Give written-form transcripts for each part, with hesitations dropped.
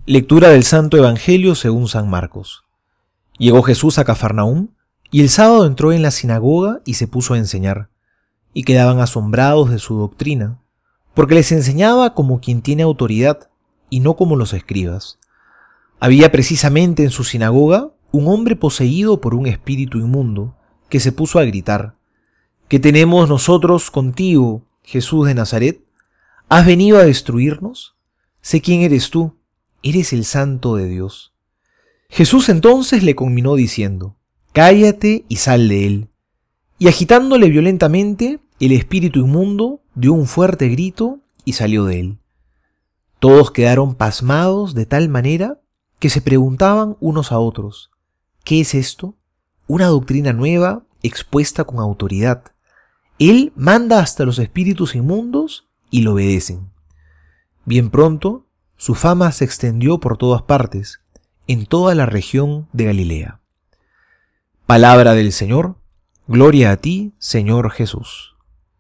Lectura del Santo Evangelio según San Marcos. Llegó Jesús a Cafarnaúm, y el sábado entró en la sinagoga y se puso a enseñar, y quedaban asombrados de su doctrina, porque les enseñaba como quien tiene autoridad, y no como los escribas. Había precisamente en su sinagoga un hombre poseído por un espíritu inmundo, que se puso a gritar: ¿Qué tenemos nosotros contigo, Jesús de Nazaret? ¿Has venido a destruirnos? Sé quién eres tú, eres el Santo de Dios. Jesús entonces le conminó diciendo: cállate y sal de él. Y agitándole violentamente, el espíritu inmundo dio un fuerte grito y salió de él. Todos quedaron pasmados de tal manera que se preguntaban unos a otros: ¿qué es esto? Una doctrina nueva expuesta con autoridad. Él manda hasta los espíritus inmundos y lo obedecen. Bien pronto, su fama se extendió por todas partes, en toda la región de Galilea. Palabra del Señor, gloria a ti, Señor Jesús.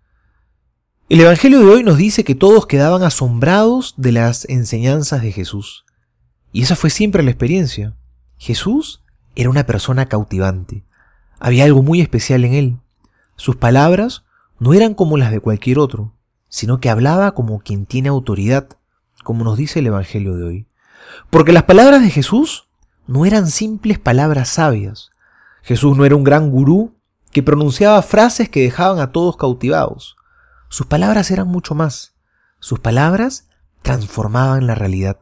El Evangelio de hoy nos dice que todos quedaban asombrados de las enseñanzas de Jesús. Y esa fue siempre la experiencia. Jesús era una persona cautivante. Había algo muy especial en él. Sus palabras no eran como las de cualquier otro, sino que hablaba como quien tiene autoridad, como nos dice el Evangelio de hoy. Porque las palabras de Jesús no eran simples palabras sabias. Jesús no era un gran gurú que pronunciaba frases que dejaban a todos cautivados. Sus palabras eran mucho más. Sus palabras transformaban la realidad.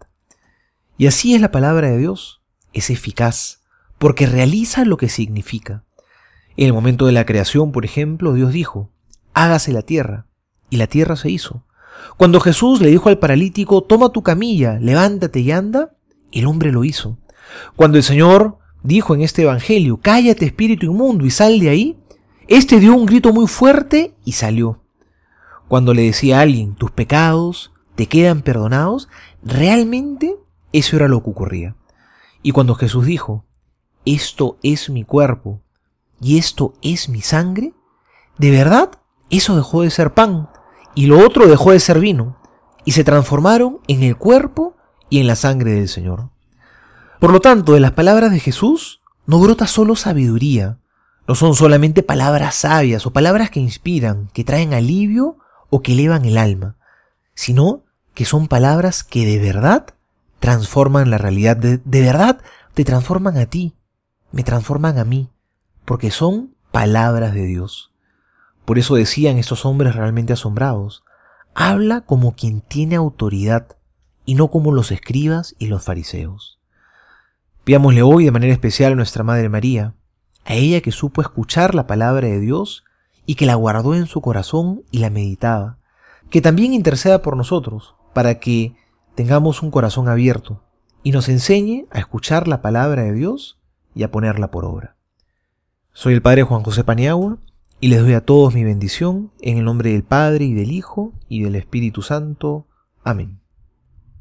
Y así es la palabra de Dios. Es eficaz, porque realiza lo que significa. En el momento de la creación, por ejemplo, Dios dijo: hágase la tierra, y la tierra se hizo. Cuando Jesús le dijo al paralítico: toma tu camilla, levántate y anda, el hombre lo hizo. Cuando el Señor dijo en este evangelio: cállate, espíritu inmundo, y sal de ahí, este dio un grito muy fuerte y salió. Cuando le decía a alguien: tus pecados te quedan perdonados, realmente eso era lo que ocurría. Y cuando Jesús dijo: esto es mi cuerpo y esto es mi sangre, de verdad eso dejó de ser pan y lo otro dejó de ser vino, y se transformaron en el cuerpo y en la sangre del Señor. Por lo tanto, de las palabras de Jesús no brota solo sabiduría, no son solamente palabras sabias o palabras que inspiran, que traen alivio o que elevan el alma, sino que son palabras que de verdad transforman la realidad, de verdad te transforman a ti, me transforman a mí, porque son palabras de Dios. Por eso decían estos hombres realmente asombrados: habla como quien tiene autoridad y no como los escribas y los fariseos. Pidámosle hoy de manera especial a nuestra Madre María, a ella que supo escuchar la palabra de Dios y que la guardó en su corazón y la meditaba, que también interceda por nosotros para que tengamos un corazón abierto y nos enseñe a escuchar la palabra de Dios y a ponerla por obra. Soy el Padre Juan José Paniagua y les doy a todos mi bendición en el nombre del Padre y del Hijo y del Espíritu Santo. Amén.